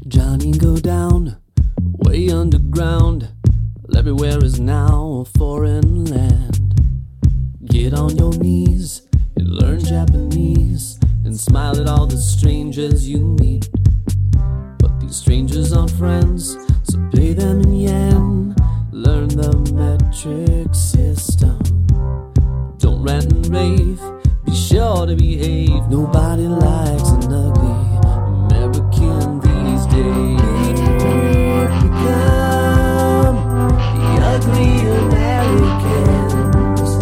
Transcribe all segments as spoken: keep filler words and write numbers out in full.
Johnny go down, way underground. Everywhere is now a foreign land. Get on your knees and learn Japanese, and smile at all the strangers you meet. But these strangers aren't friends, so pay them in yen. Learn the metric system. Don't rant and rave, be sure to behave. Nobody likes an ugly American these days. We've become the ugly Americans.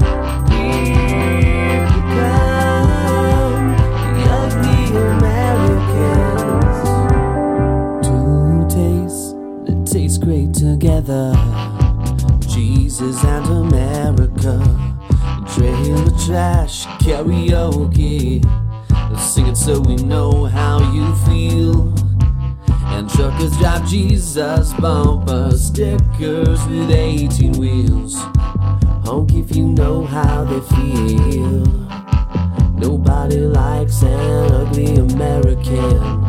We've become the ugly Americans. Two tastes that taste great together, Jesus and America. Trailer trash karaoke, sing it so we know how you feel. And truckers drive Jesus bumper stickers with eighteen wheels. Honk if you know how they feel. Nobody likes an ugly American.